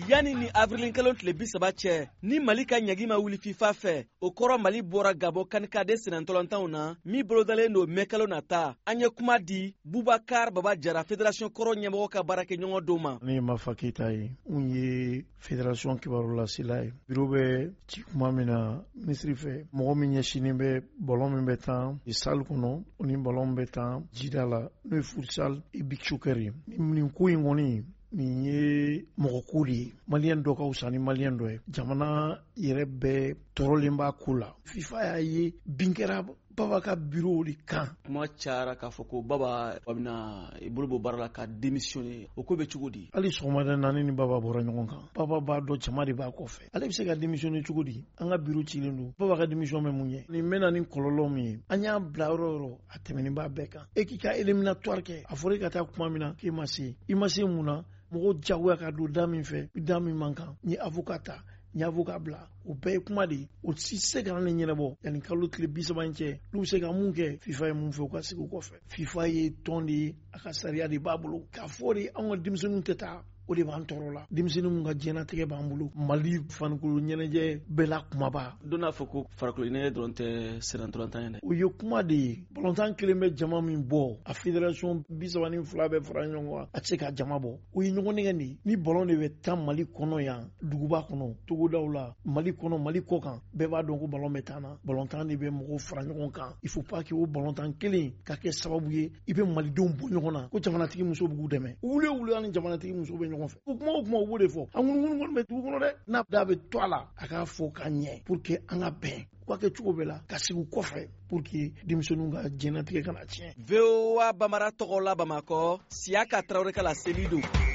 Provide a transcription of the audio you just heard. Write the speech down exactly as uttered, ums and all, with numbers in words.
yani ni avril kelen tile bi saba cɛ ni Mali ka ɲagi ma wuli FIFA fɛ o kɔrɔ Mali bɔra Gabon kanikade senatɔlɔntanw na min bolodalen do mɛkalo nata an ye kuma di Bubakar Baba Jara fédération kɔrɔ ɲɛmɔgɔ ka baarakɛ ɲɔgɔn dɔw ma. Ne ma fa Keita ye n ye fédération kibaru lasela ye biro bɛ ci kuma min na misiri fɛ mɔgɔ min ɲɛsinin bɛ bɔlɔn min bɛ tan salle kɔnɔ o ni bɔlɔn bɛ tan jida la n'o ye futsal et beach soccer ye nin ko in kɔni nin ye mɔgɔ ko de ye maliyɛn dɔ ka wusa ni maliyɛn dɔ ye jamana yɛrɛ bɛɛ tɔɔrɔlen b'a ko la FIFA y'a ye bin kɛra Baba ka bureau de kan kuma cayara k'a fɔ ko Baba a bɛna i bolo bɔ baara la ka démissionner o ko bɛ cogo di hali sɔgɔmada naani ni Baba bɔra ɲɔgɔn kan Baba b'a dɔn jama de b'a kɔfɛ ale bɛ se ka démissionner cogo di an ka bureau cilen don Baba ka démission bɛ mun ye nin mɛna ni kɔlɔlɔ min ye an y'a bila yɔrɔ yɔrɔ a tɛmɛnen b'a bɛɛ kan e k'i ka éliminatoire kɛ a fɔra e ka taa kuma min na k'e ma se i ma se mun na mɔgɔw jagoya ka don da min fɛ da min man kan ni avocat ta ni avocat bila o bɛɛ ye kuma de ye o si se ka ne ɲɛnabɔ yanni kalo tile bi saba in cɛ n'u bɛ se ka mun kɛ FIFA ye mun fɛ u ka sigi u kɔfɛ FIFA ye tɔn de ye a ka sariya de b'a bolo k'a fɔ de anw ka denmisɛnninw tɛ taa o de b'an tɔɔrɔ la denmisɛnninw mun ka diɲɛnatigɛ b'an bolo Mali farikolo ɲɛnajɛ bɛɛ la kumaba don n'a fɔ ko farikolo ɲɛnajɛ dɔrɔn tɛ senatɔlɔntan ye dɛ o ye kuma de ye balontan kelen bɛ jama min bɔ a fédération bi saba ni fila bɛɛ fara ɲɔgɔn kan a tɛ se ka jama bɔ o ye ɲɔgɔn nɛgɛ de ye ni ballon de bɛ taa Mali kɔnɔ yan duguba kɔnɔ togodaw la Mali kɔnɔ Mali kɔ kan bɛɛ b'a dɔn ko ballon bɛ taa na balontan de bɛ mɔgɔw fara ɲɔgɔn kan il faut pas que o balontan kelen ka kɛ sababu ye i bɛ malidenw bɔ ɲɔgɔn na ko jamanatigi muso b'u dɛmɛ wuli wuli ani jamanatigi muso bɛ ɲɔgɔn fɛ o kuma o kuma u b'o de fɔ an ŋunuŋunu bɛ dugu kɔnɔ dɛ n'a da bɛ to a la a k'a fɔ ka ɲɛ pour que an ka bɛn u ka kɛ cogo bɛɛ la ka sigi kɔfɛ pour que denmisɛnninw ka diɲɛnatigɛ kana tiɲɛ. V O A Bamara tɔgɔ la Bamakɔ Siyaka Tarawele ka la seli don.